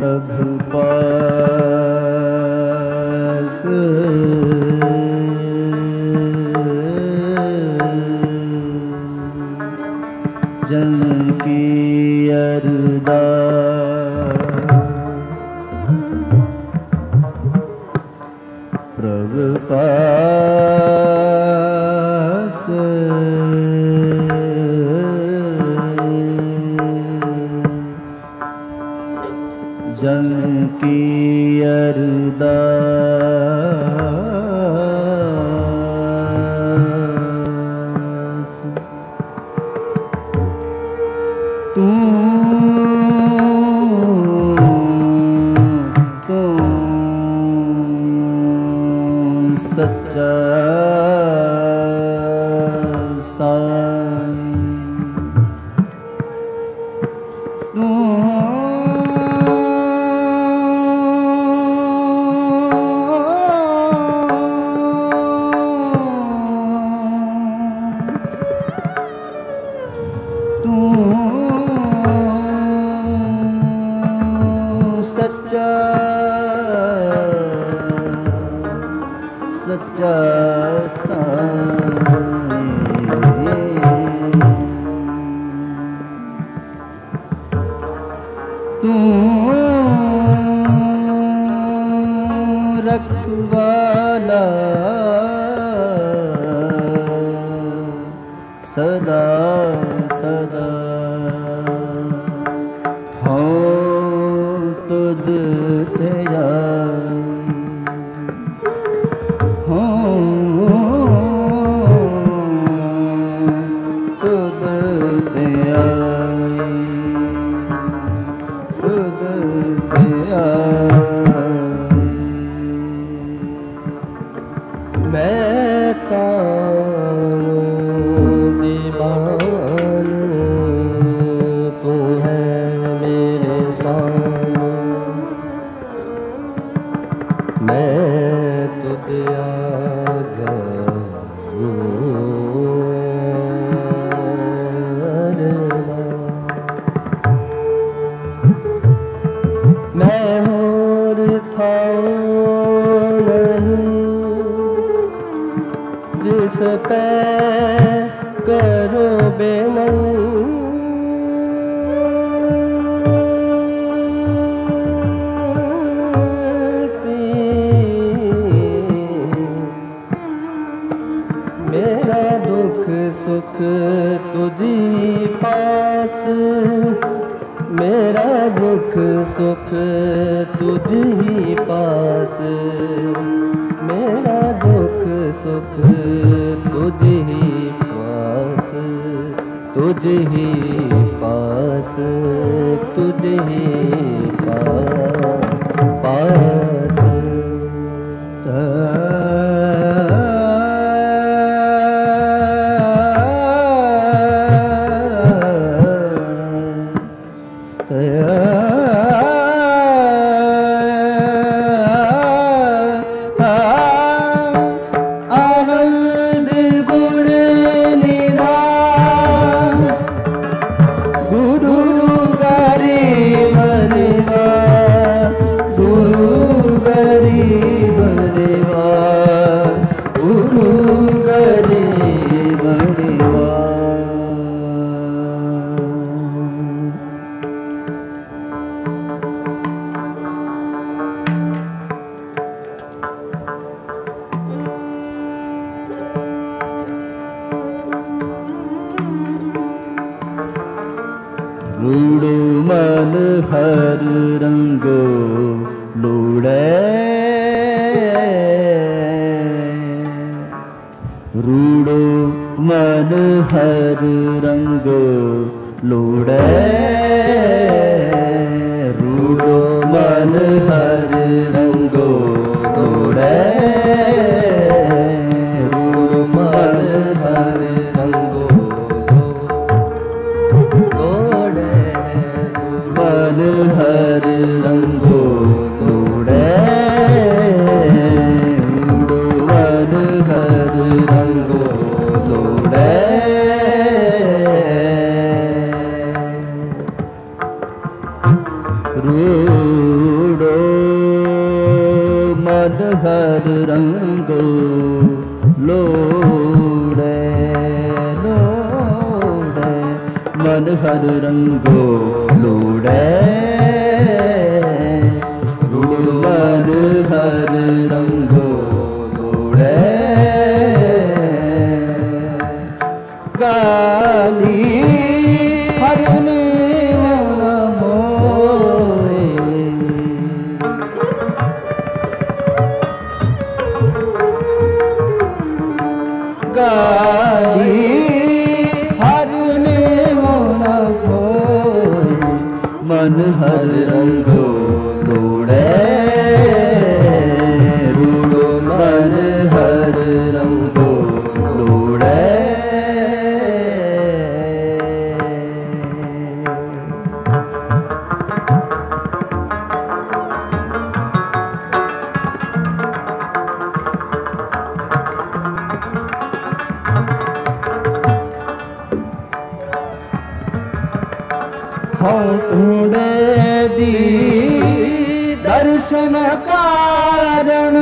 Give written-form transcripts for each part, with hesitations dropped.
प्रभु पास जन की अरदास प्रभु पास जन की अरदास तू सच्चा साईं तू सच्चा सच्चा साईं तू रखवाला सदा सदा हो तुझ तेरा हो तुझ तेरा तुझ तेरा मैं तो दीवान तू है मेरे सामने मैं तुझे आज्ञा मैं और था नहीं जिस पे करो बेनती मेरा दुख सुख तुझी पास मेरा दुख सुख तुझी पास मेरा दुख सुख तुझी पास तुझी पास तुझी पास आनंद गुण निधान गुरु गरीब निवास गुरु गरीब निवास गुरु गरीब निवास रूढ़ मन हर रंगो लूड़े रूढ़ मन हर रंगो लूड़े रूढ़ मन हर रंगो लूड़े रूढ़ मन हर रंगो मन हर रंगो लूड़े मन हर रंगो लूड़े रू हर रंगो लूड़े रूड़ मन हर रंगो लूड़े गाली हरने वाला होए गाली हरने वाला होए मन हर रंगो लूड़े रूड़ो मन हर रंगो लूड़े ढूंढे दी दर्शन कारण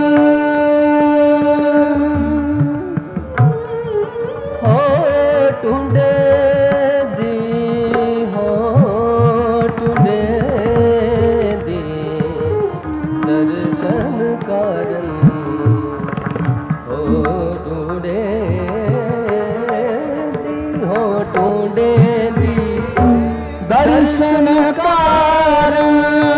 हो ढूंढे दी हो ढूंढे दी दर्शन कारण हो ढूंढे दी हो ढूंढे दी दर्शन कारण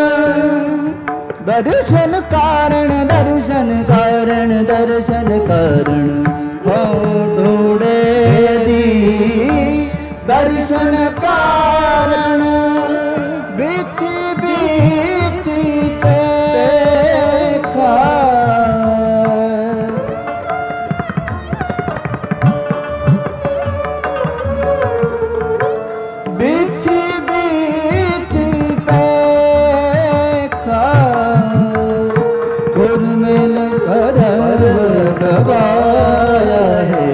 दर्शन कारण दर्शन कारण दर्शन कारण हो ढूंढे दी दर्शन कारण बीच बीच पे खा बीच बीच पे खा गुरमिल करम गवाया है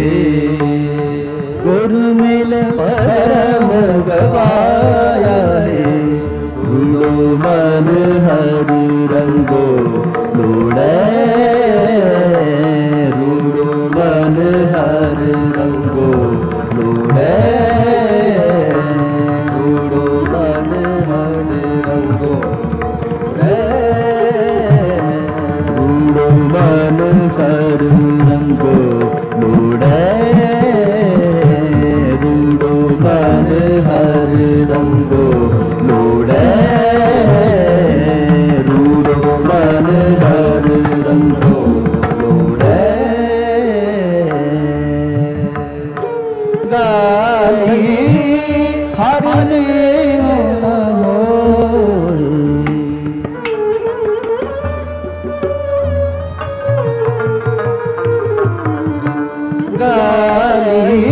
गुरमिल परम गवाया है रूड़ो मन हर रंगो लूड़े रूड़ो मन हर रंगो लूड़े रूड़ो मन हर रंगो रूड़ो मन हर रंगो लूड़े रूड़ो मन हर रंगो लूड़े रूड़ो मन हर रंगो लूड़े गाली हरने वाला होए गाली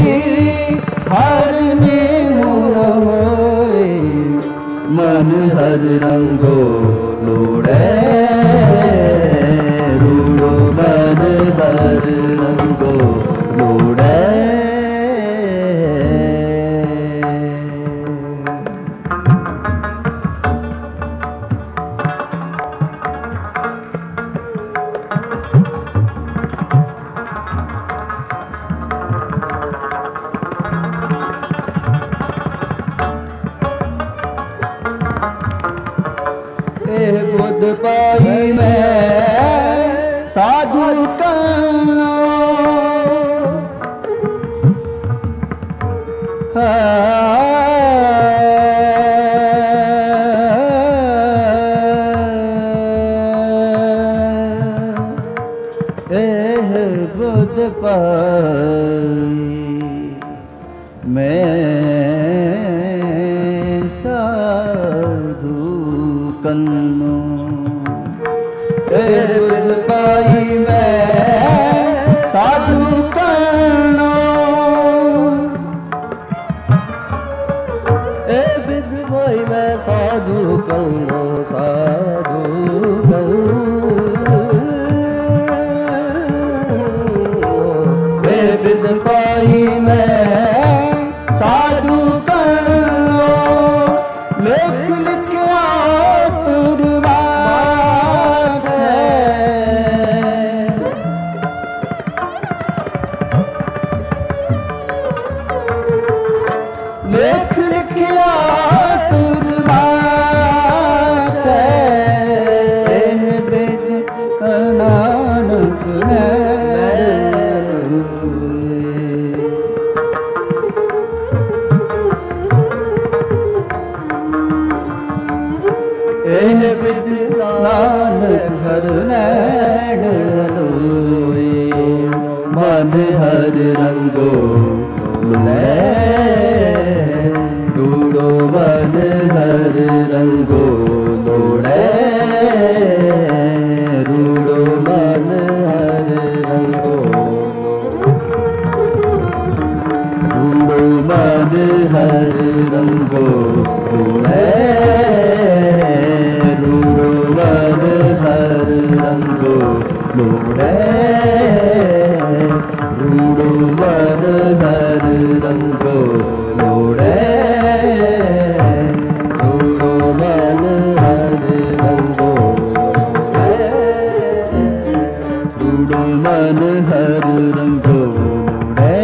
हरने वाला होए मन हर रंगो लूड़े रूड़ो मन हर रंगो लूड़े बुध पाई मैं साधु कनो बुध पाई मैं साधु कन्नो बुध पाई मैं साधु कन्नो विध भाई मैं साधु कन्नो साधु विद पाई मैं साधु कन्नो लेख लिखा तुरबात है लेख लिखा रंगो लोड़े रूड़ो मन हर रंगो लोड़े रूड़ो मन हर रंगो रूड़ो मन हर रंगो लोड़े रूड़ो मन हर रंगो लोड़े रूड़ो मन हर रंगो लोड़े रूड़ो मन हर रंगो रूड़ो मन हर रंगो लोड़े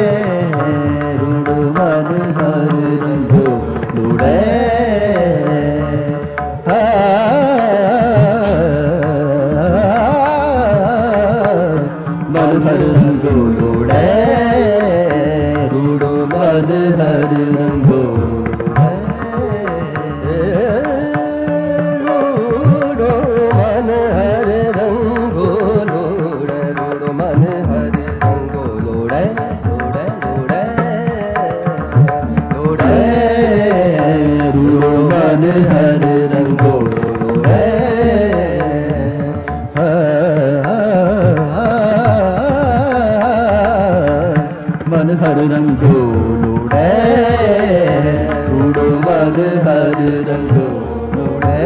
रूड़ो मन हर रंगो लोड़े मन हर रंगो लोड़े रूड़ो मन हर रंगो रूड़ो मन हर रंगो लोड़े रूड़ो मन हर रंगो लोड़े लोड़े लोड़े लोड़े रूड़ो मन हर रंगो लोड़े मन हर रंगो लोड़े रूड़ो मन हर रंगो लोड़े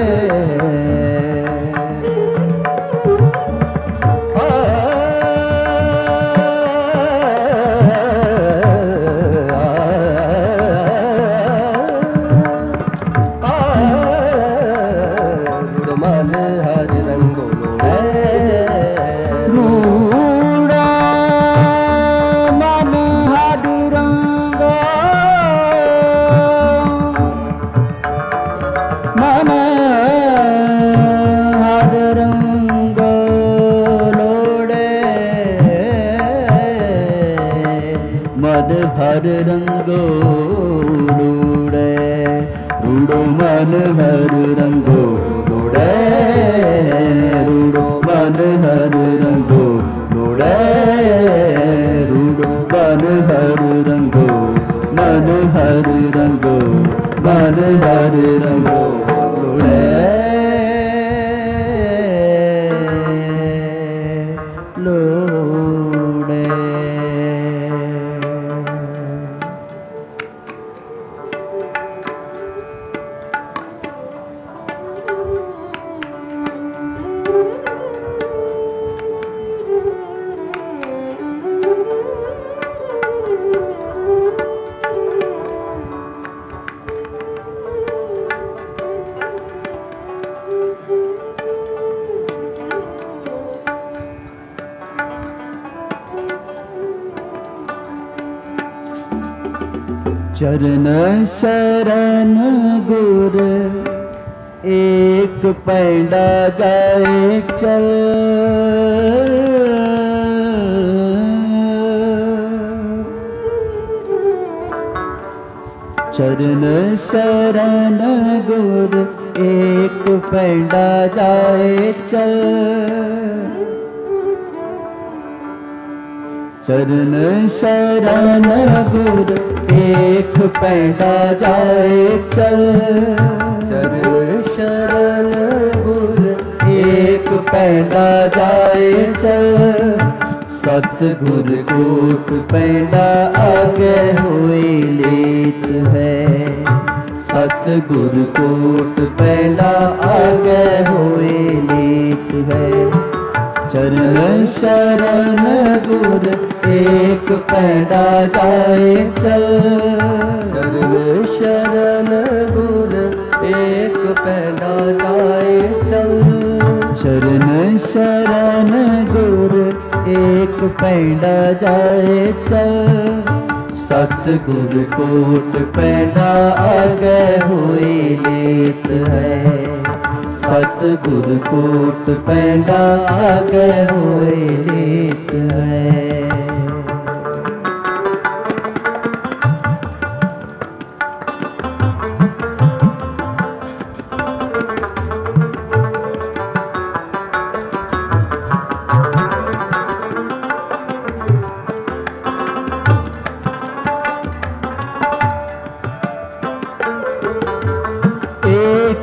रूड़ो मन हर रंगो लोड़े रूड़ा मन हर रंगो मन हर रंगो लोड़े मद हर रंगो लोड़े रूड़ो मन हर रंगो लोड़े रूड़ो मन हर रंगो लोड़े रूड़ो मन हर रंगो मन हर रंगो मन हर रंगो लोड़े लोड़े चरण शरण गुर एक पैंडा जाए चल चरण शरण गुर एक पैंडा जाए चल चरण शरण गुर एक पैंडा जाए चल चरण शरण गुर एक पैंडा जाए चल सतगुर कोट पैंडा आगे हुई लेत है सतगुर कोट पैंडा आगे हुई लेत है चरण शरण गुर एक पैंडा जाए चल चरण शरण गुर एक पैंडा जाए चल चरण शरण गुर एक पैंडा जाए चल सतगुर कोट पैंडा आगे हुई लेत है सतगुर कोट पैंडा आगे हुई लेत है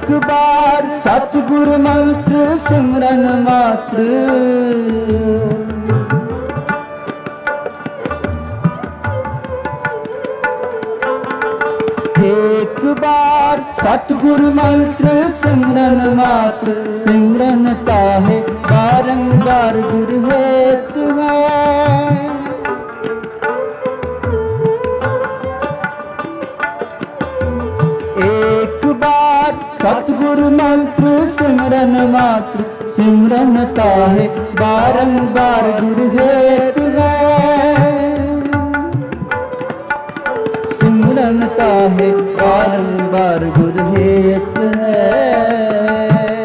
एक बार सतगुरु मंत्र सिमरन मात्र, एक बार सतगुरु मंत्र सिमरन मात्र, सिमरन ताहे बारंबार गुर हेतु है। एक बार सतगुरु मंत्र सिमरन मात्र, सिमरन ताहे बारंबार गुर हेतु है। सिमरन ताहे बारंबार गुर हेत है।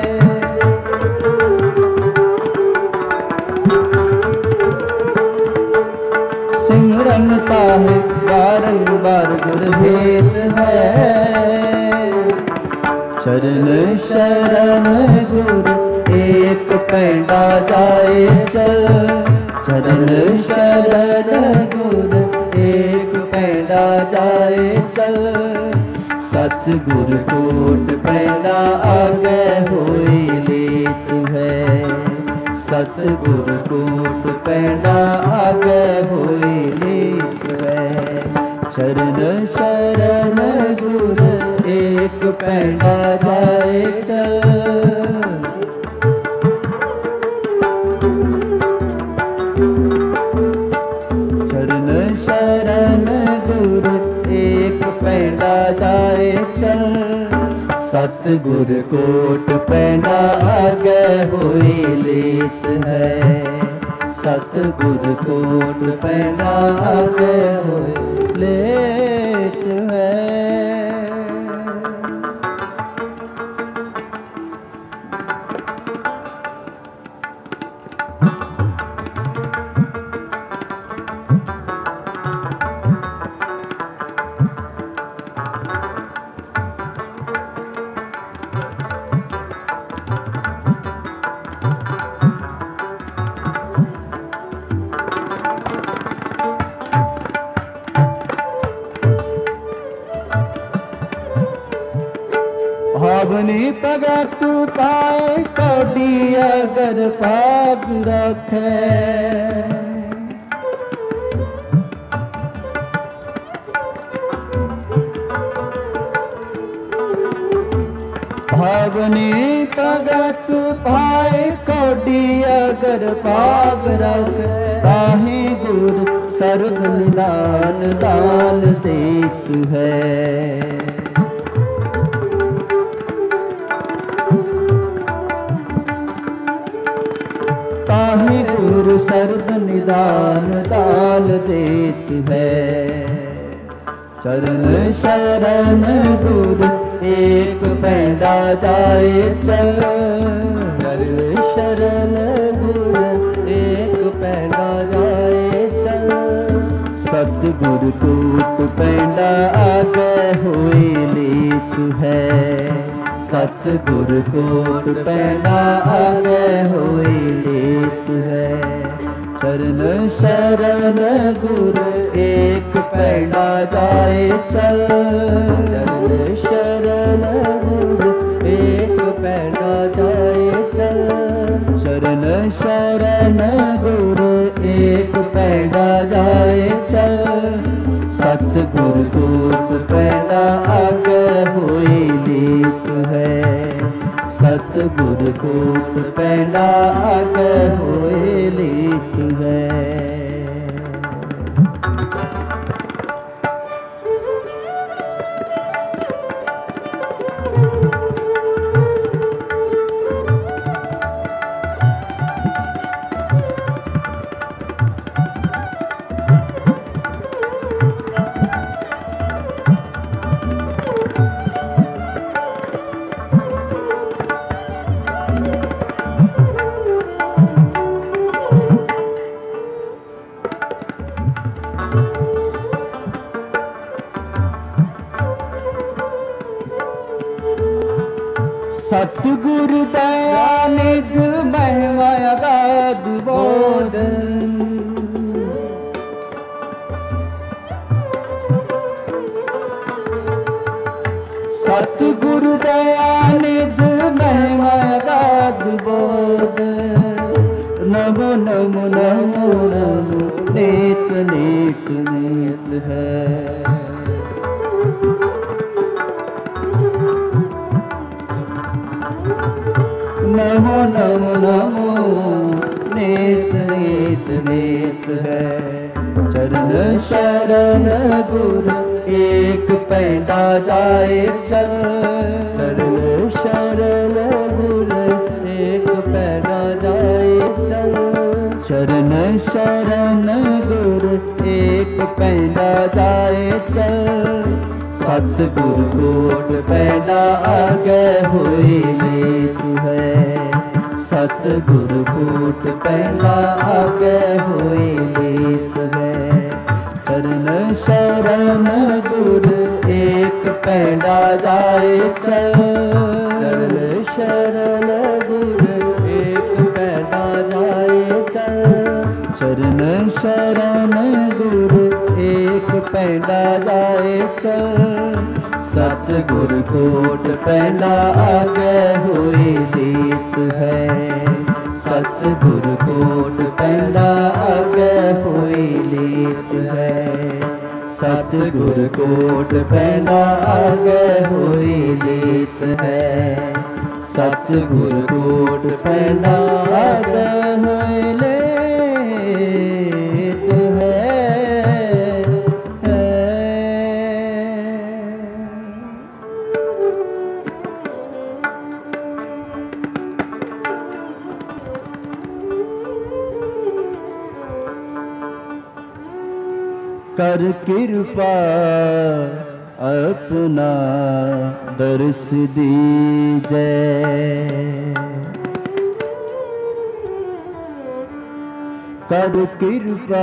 सिमरन ताहे बारंबार गुर हेत है। चरण शरण गुर एक पैंडा जाए चल, चरण शरण गुर एक पैंडा जाए चल। सतगुर कोट पैंडा आगे होई लेत है, सतगुर कोट पैंडा आगे होई लेत है। चरण शरण गुर एक पैंडा जाए चल, शरण गुर एक पैंडा जाए चल। सतगुर कोट पैंडा आगे होई लेत है, सतगुर कोट पैंडा आगे होई लेत है। भावनी भगत पाए कौड़ी अगर पाग रखे, भावनी भगत पाए कौड़ी अगर पाग रखे। ताहि गुर सर्व निदान दान देत है, ताहि गुरु सर्व निदान दान देत है। चरण शरण गुर एक पैंडा जाए चल, चरण शरण गुर एक पैंडा जाए चल। सतगुर कोट पैंडा आगे होई लेत है, सतगुर कोट पैंडा आगे होई लेत है। चरण शरण गुर एक पैंडा जाए चल, चरण शरण गुर एक पैंडा जाए चल। चरण शरण गुर एक पैंडा जाए चल। सतगुर कोट पैंडा आगे होई लेत है, सतगुर कोट पैंडा आगे होई लेत है। सतगुर दया निध महिमा अगाध बोध, सतगुरु दयानिध महिमा गाद बोध। नमो नमो नमो नमो नेत नेत नेत है। नमो नमो नमो नेत नेत नेत है। चरण शरण गुरु एक पैंडा जाए चल। चरण शरण गुरु एक पैंडा जाए चल। चरण शरण गुरु एक पैंडा जाए चल। सतगुरु कोट पैंडा आगे हुई लेत है। सतगुरु कोट पैंडा आगे हुई लेत है। चरण शरण गुरु एक पैंडा जाए चल। चरण शरण गुरु एक पैंडा जाए चल। चरण शरण गुरु एक पैंडा जाए चल। सतगुरु कोट पैंडा आगे हुई लेत है। सतगुरु कोट पैंडा आगे हुई लेत है। सतगुरु कोट पैंडा आगे हुई लेत है। सतगुरु कोट पैंडा आगे हुई लेत है। कर कृपा अपना दर्श दीजै। कर कृपा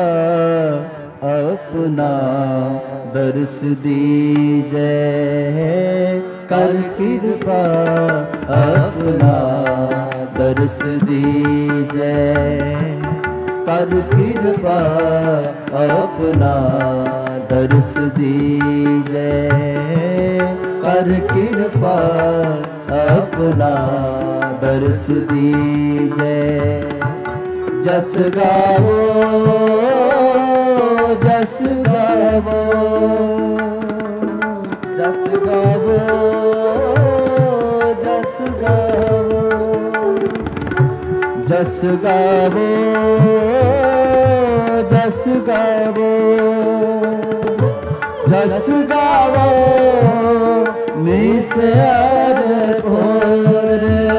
अपना दर्श दीजै। कर कृपा अपना दर्श दीजै। कर कृपा अपना दर्श दीजै। कर कृपा अपना दर्श दीजै। जस गावो जस गावो जस गावो जस गावो। जस गावो जस गावो। जस गावो मिस्यार भोर।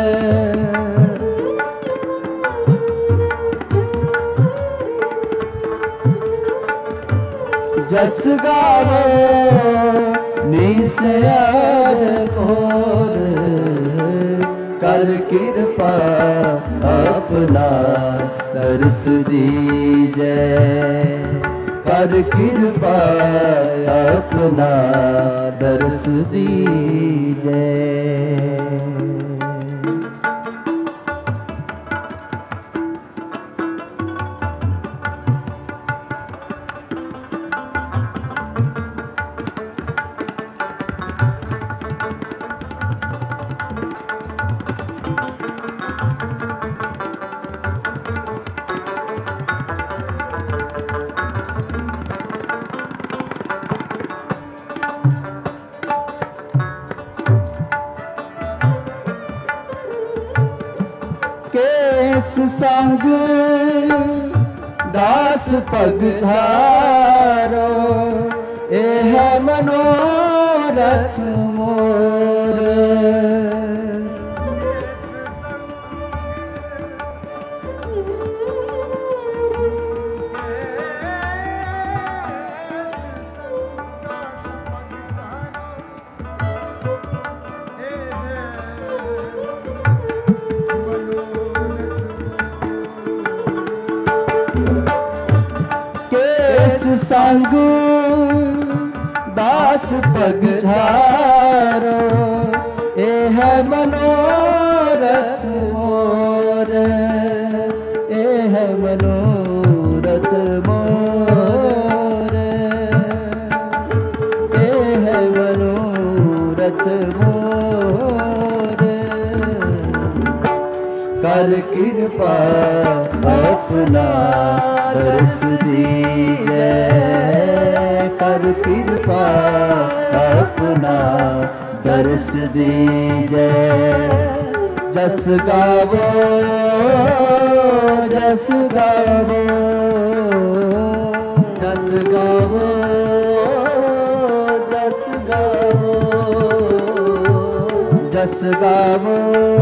जस गावो मिस्यार भोर। कर कृपा अपना दर्श दीजै। कर कृपा अपना दर्श दीजै। केस संग दास पग झारो। एह मनोरथ मोर। संग दास पग झारो। एह मनोरथ मोर। एह मनोरथ मोर। एह मनोरथ मोर कर कृपा अपना दर्श दीजे कर कृपा अपना दर्श दीजे जस गावो जस गावो जस गावो जस गावो जस गावो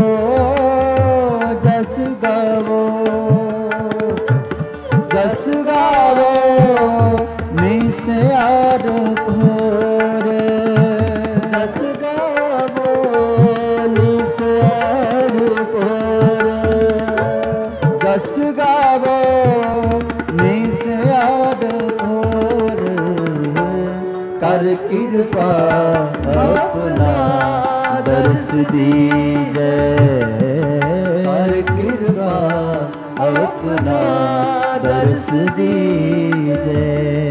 जस गावो जस गावो निस्यार घोर जस गावो निस्यार घोर जस गावो निस्यार घोर कर कृपा अपना दर्श दीजे कृपा अपना दर्श दीजे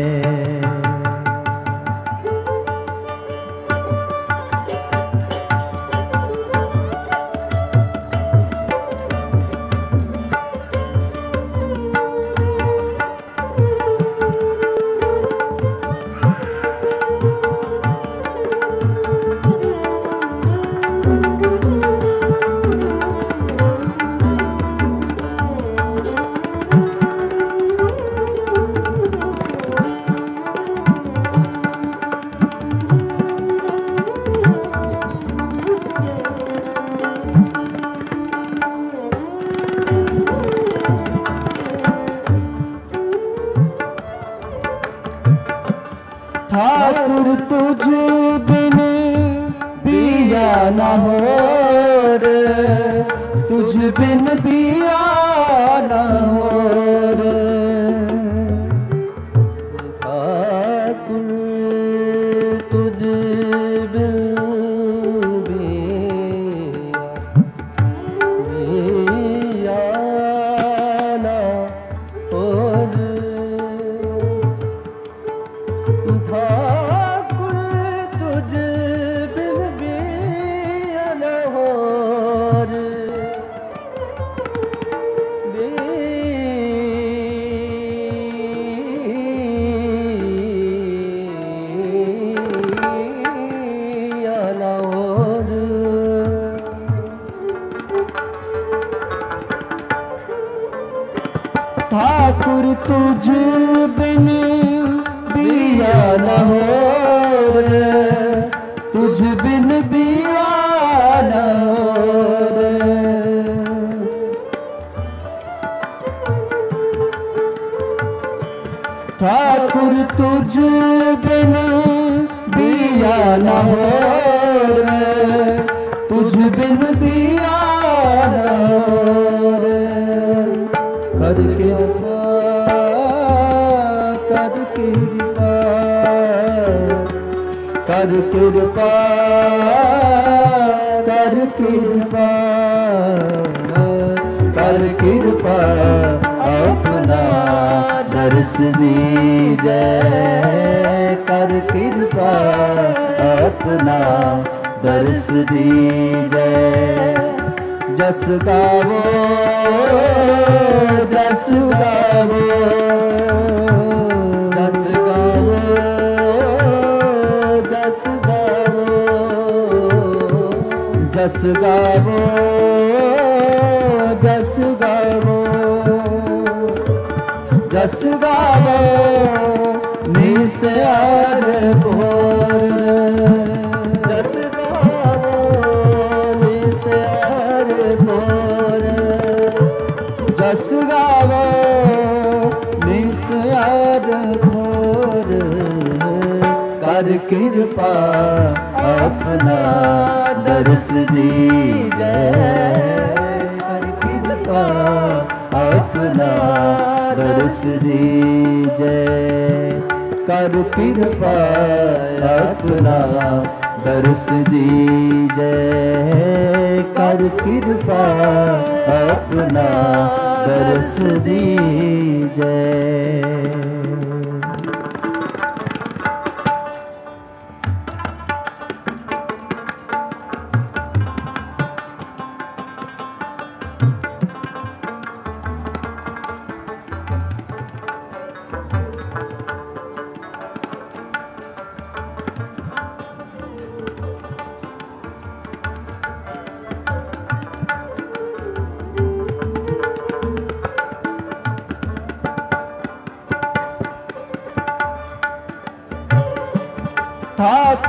ठाकुर तुझ बिन बिया न होर तुझ बिन बिया न होर ठाकुर तुझ बिन बिया न होर ठाकुर तुझ बिन बिया न होर बिया न होर ठाकुर तुझ बिन बिया न होर तुझ बिन बिया न होर ठाकुर तुझ बिन बिया न होर तुझ बिन बिया न होर कर कृपा कर कृपा कर कृपा कर कृपा कर कृपा अपना दर्श दीजे कर कृपा अपना दर्श दीजे जस गावो जस गावो जस गावो जस गावो जस गावो जस गावो जस गावो निस्यार भोर जस गावो निस्यार भोर जस गावो निस्यार भोर कर कृपा अपना दर्श दीजे कर कृपा अपना दर्श दीजे कर कृपा अपना दर्श दीजे कर कृपा अपना दर्श दीजे।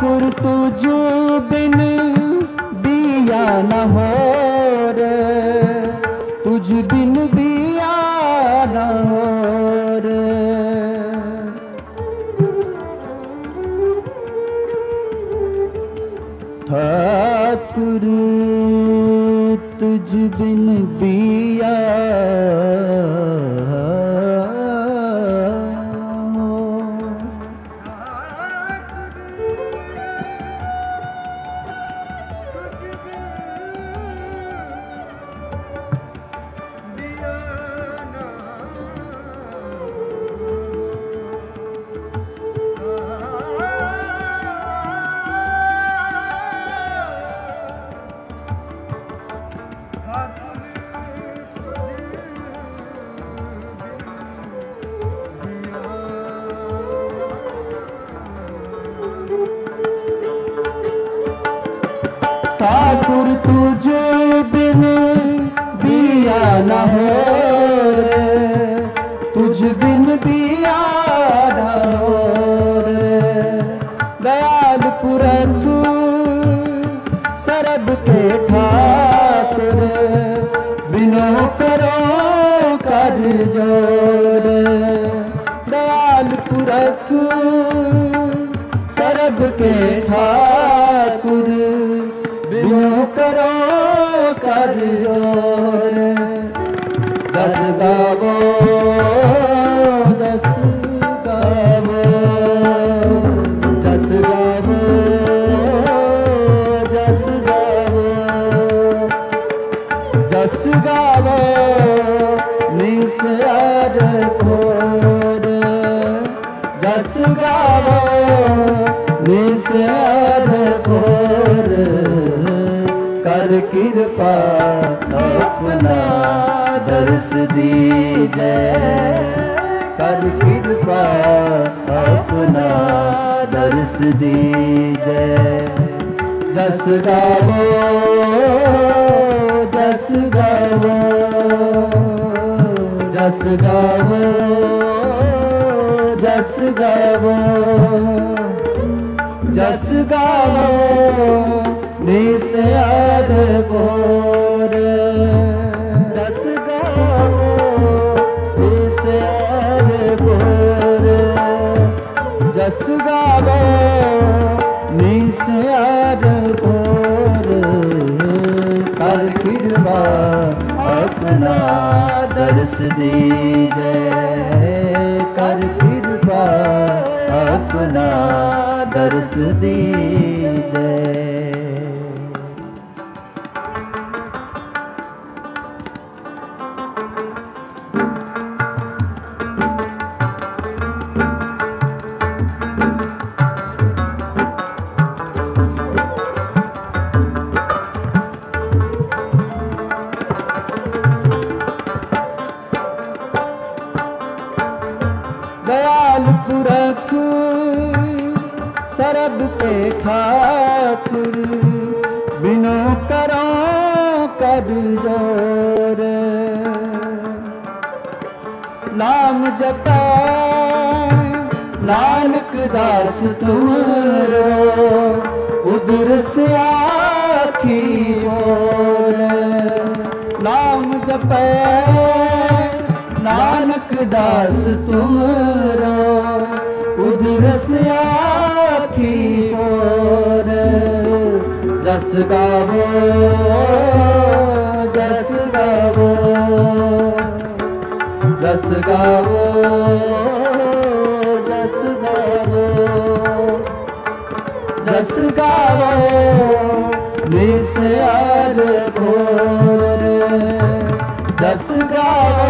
ठाकुर तुझ बिन बिया न हो रे, तुझ बिन बिया न हो रे। ठाकुर तुझ बिन बिया ठाकुर तुझ बिन बिया न हो रे, तुझ बिन बिया न हो रे। दयाल पुरख सरब के ठाकुर, बिनो करो कर जोर। दयाल पुरख सरब के ठाकुर, बिनो करो कर जोर। जस गावो जस गावो, जस गावो जस गावो, जस गावो निस्यार खोर। जस गावो निस्यार खोर, कर कृपा अपना दर्श दीजै। कर कृपा अपना दर्श दीजै। जस गावो जस गावो, जस गावो जस गावो, जस गावो निस्यार खोर। जस गावो निस्यार खोर, जस गावो निस्यार खोर। कर कृपा अपना दर्श दीजै। कर कृपा अपना दर्श दीजै। दयाल पुरख सरब के ठाकुर, बिनो करो कर जोर। नाम जपै नानक दास तुमरो, उदर से आखी बोल। नाम जपै नानक दास तुमरो, उदर से आखी बोल। जस गावो जस गावो, जस गावो जस गावो, जस गावो निस्यार खोर। जस गावो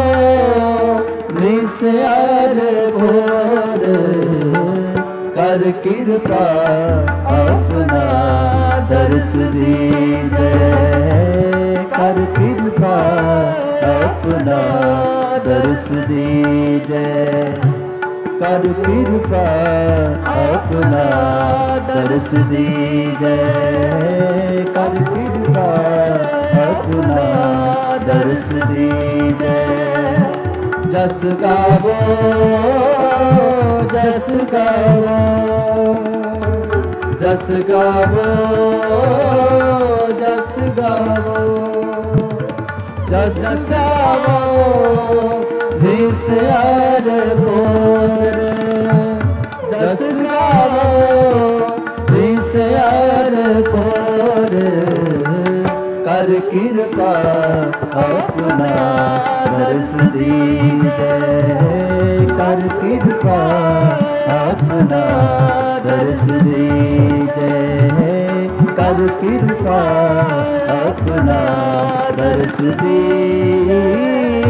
निस्यार खोर। कर कृपा अपना दर्श दीजै। कर कृपा अपना दर्श दीजै। कर कृपा अपना दर्श दीजै। कर कृपा अपना दर्श दीजै। जस गावो जस गावो, जस गावो जस गावो जस गावो विषयार बोर जस गावो विषयार बोर कर कृपा अपना दर्श दीजै कर कृपा अपना दर्श दीजै कर कृपा अपना दर्श दीजै।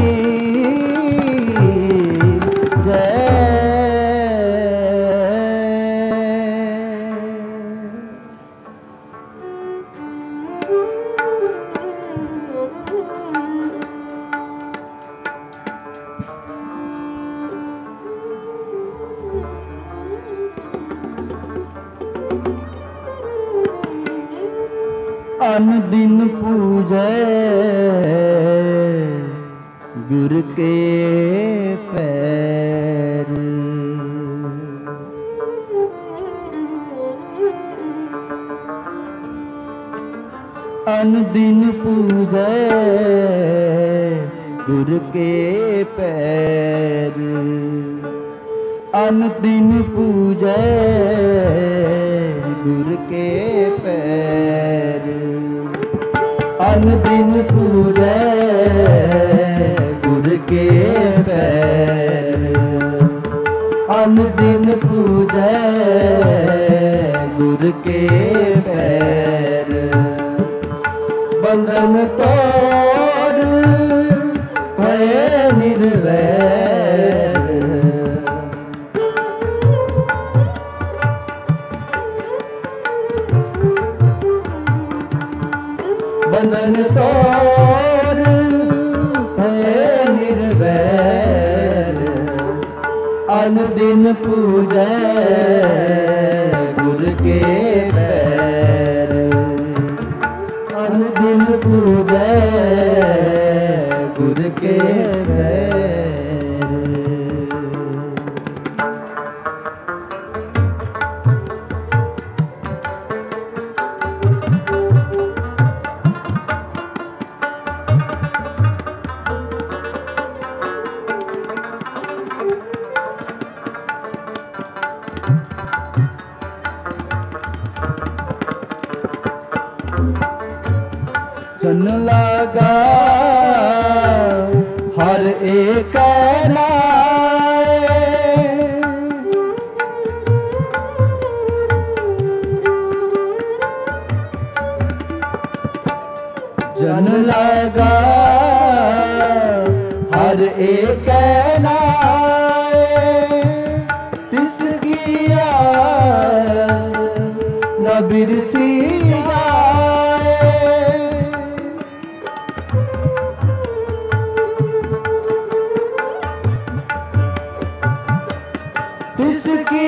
अन दिन पूजै गुर के पैर अन दिन पूजै गुर के पैर अन दिन पूजै गुर के पैर अन दिन पूजै गुर के पैर अन दिन पूजै गुर के पैर बंधन तोड़ भय निर्वैर बंधन तोड़ भय निर्वैर अन दिन पूजै गुर के पैर अन दिन पूजै गुर के पैर। जन लगा हर एक नाए जन लगा हर एक नाए तिसकी आस न बिरथी तिसकी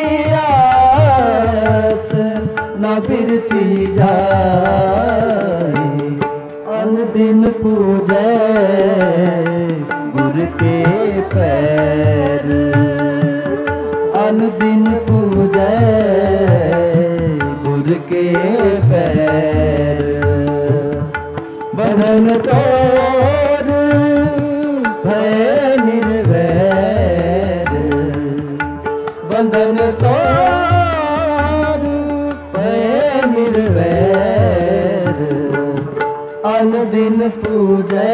आस न बिरथी जाए अन दिन पूजै गुर के पैर अन दिन पूजै गुर के पैर बंधन तोड़ भय निर्वैर बंधन तोड़ भय निर्वैर अन दिन पूजै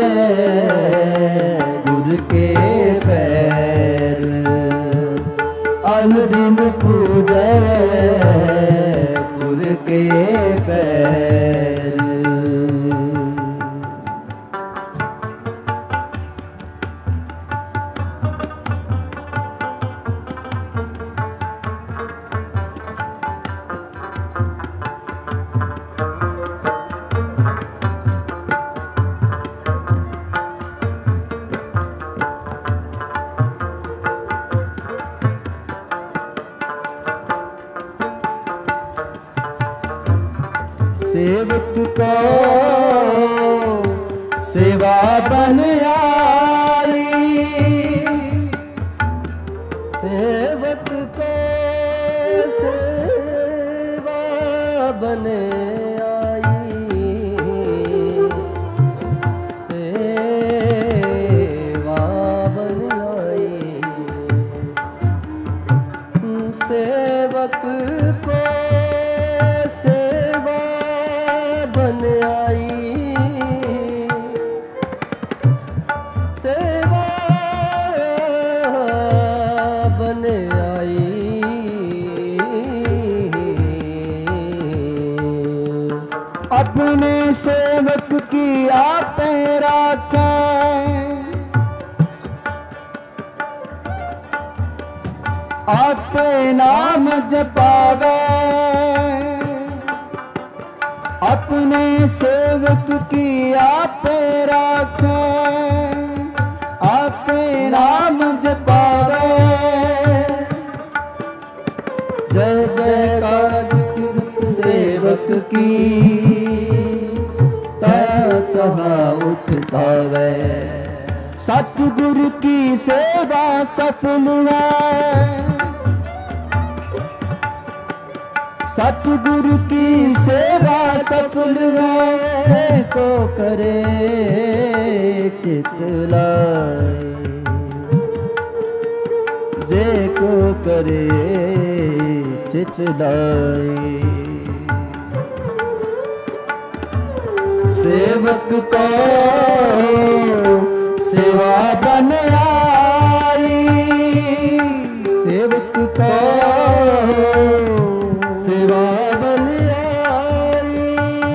गुर के पैर अन दिन पूजै गुर के पैर। सेव अपने सेवक की आपे राखे, आपे नाम जपावे, अपने सेवक की आपे राखे, आपे नाम जपावे। जय जयकार कीर्त सेवक की, तहाँ उठ पावे। सतगुरु की सेवा सफल है, सतगुरु की सेवा सफल है, को करे चित लाए, जे को करे चित लाए। सेवक को सेवा बन आई, सेवक को सेवा बन आई।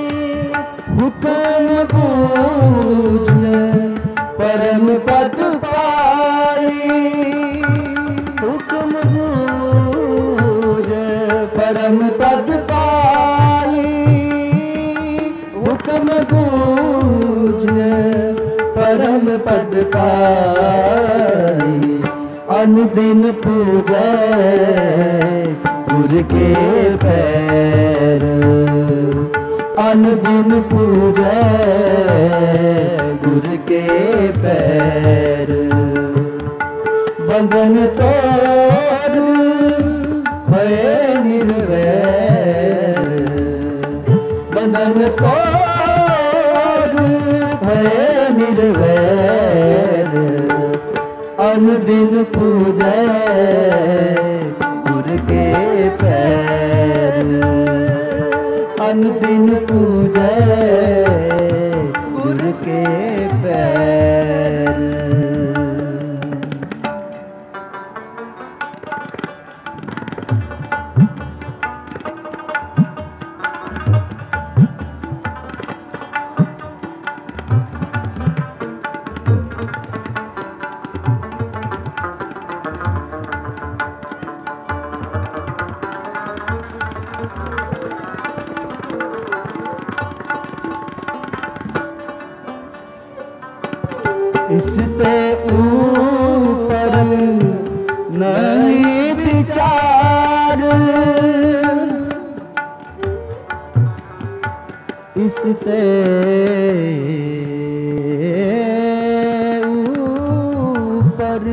हुक्म बूझ परम पद पाई, हुक्म बूझ परम पद पाई, हुक्म बूझ परम पद पाई। अनुदिन पूजै गुर के पैर, अनुदिन पूजै गुर के पैर। बंधन तोड़ भये निर्वैर, बंधन तोड़ भये निर्वैर। अनुदिन पूजै गुर के पैर, अनुदिन पूजै गुर के पैर। इससे ऊपर नहीं विचार, इससे ऊपर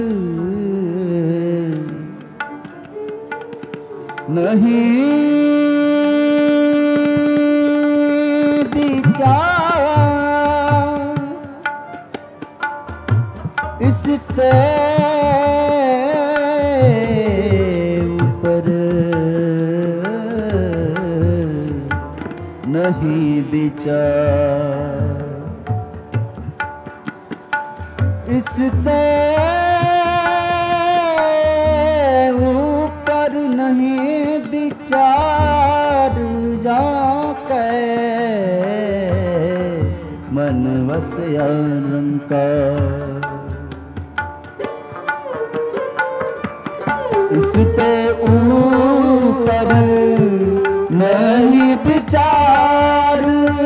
नहीं इससे ऊपर नहीं विचार, इससे ऊपर नहीं विचार। जाके मन वस अलंकार, इससे ऊपर नहीं विचार।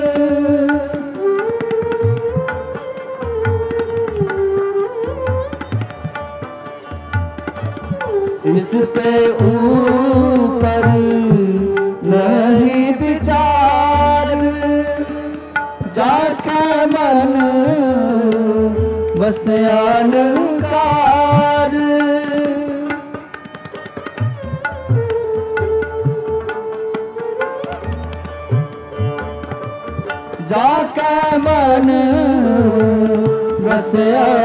इससे ऊपर नहीं विचार। जाके मन बस अलंकार, जाके मन बस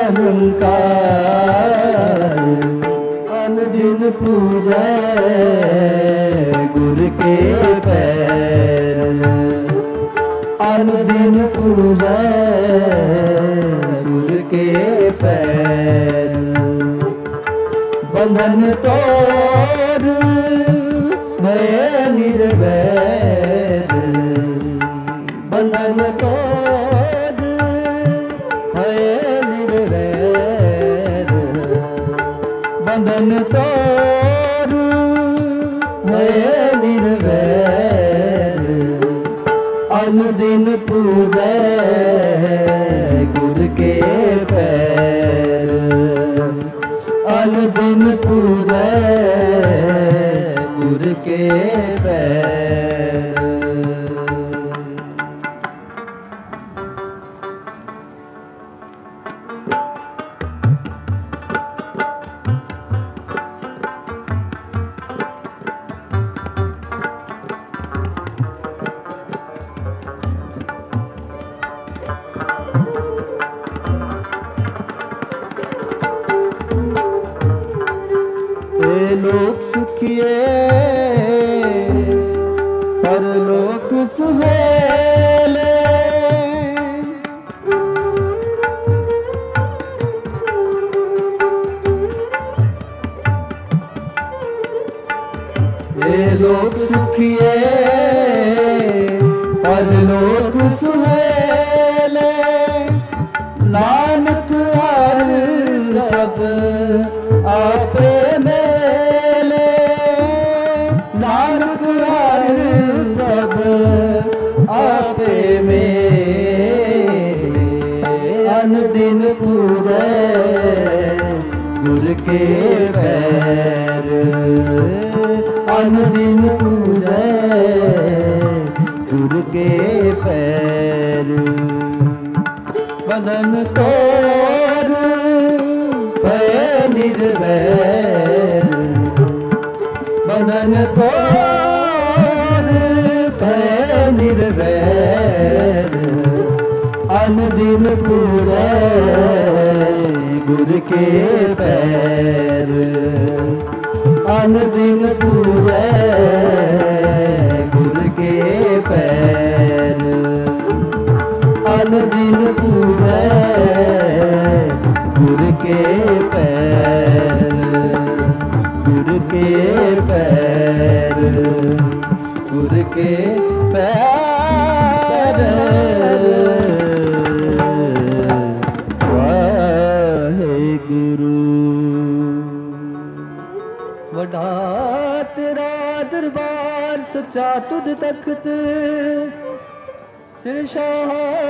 अलंकार। अनुदिन पूजै गुर के पैर, अनुदिन पूजै गुर के पैर। बंधन तोड़ भये निर्वैर, बंधन तोड़ भय निर्वैर बंधन तोड़ भय निर्वैर अनुदिन पूजै गुर के पैर अनुदिन पूजै गुर के पैर। लोक सुखिए परलोक सुहेले ये लोक सुखिए परलोक सुहेले नानक हर रब आपे मेले नानक हर रब आपे मेले अनुदिन पूजै गुर के पैर अनुदिन पूजै गुर के पैर। बंधन तोड़ भय निर्वैर बंधन तोड़ भय निर्वैर अनुदिन पूजै गुर के पैर अनुदिन पूजै गुर के पैर अनुदिन पूजै गुर के पैर गुर के पैर गुर के पैर। वाहेगुरु। वड्डा तेरा दरबार सच्चा तुध तख्त सिर शाह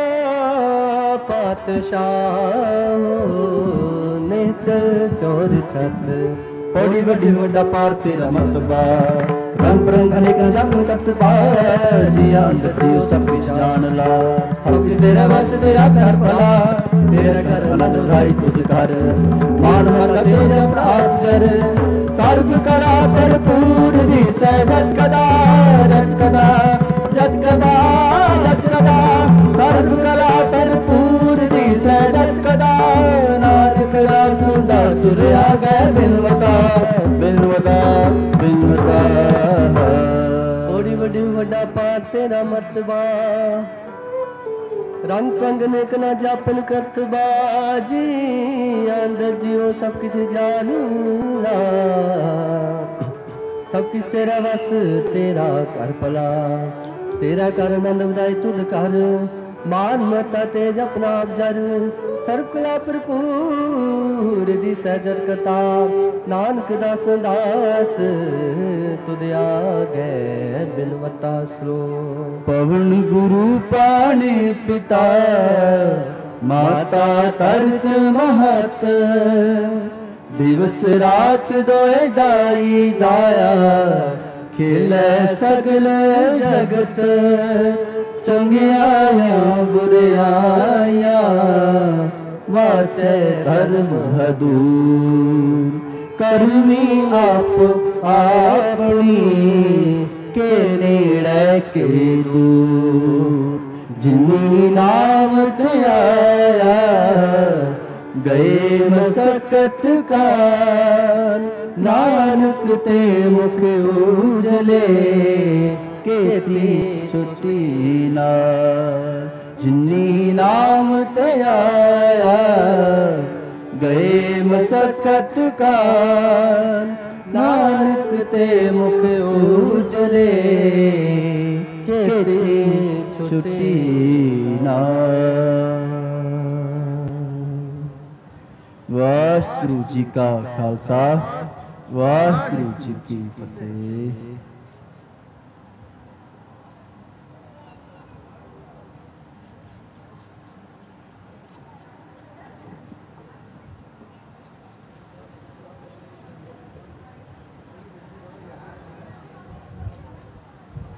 पातशाह नेचर चोर छत बड़ी बड़ी वड्डा पार तेरा मतबा रंग बिरंग अनेक जग कतबा जिया अंदर दियो सब कुछ जान ला सब कुछ तेरा बस तेरा प्यार भला तेरे घर आनंद उठाई तुझ घर मान मन तेज प्राप जर सर्व कला भरपूर जी सहजत कदा रत कदा जत कदा जत कदा सर्व कला भरपूर जी सहजत कदा नानक दास तुरे आ गए बिनवता बिनवता बिनवता। बड़ी बड़ी वड्डा पार तेरा मतबा रंग पंग नेक न जापन करतबा जी अंदर जियो सब किस जानू ला सब किस तेरा बस तेरा कर भला तेरा कर आनंद उदाई तुद कर मान मता तेज अपना आप जर सर्कला भरपूर दी सहजर कथा नानक दास दास तुद आ गए बिनवता सो। पवन गुरु पानी पिता माता तरत महत दिवस रात दोए दाई दाया खेले सगल जगत चंगियाया बुरियाया वाचे धर्म हदूर करमी आप अपनी के नेड़े के दूर जिनी नाम ध्याया गए मसकत का नानक ते मुख उजले केती छुट्टी ना जिनी नाम ते आया गए मसकत का नानक ते मुख उजले केती छुट्टी ਵਾਹਿਗੁਰੂ ਜੀ ਕਾ ਖਾਲਸਾ, ਵਾਹਿਗੁਰੂ ਜੀ ਕੀ ਫਤਿਹ।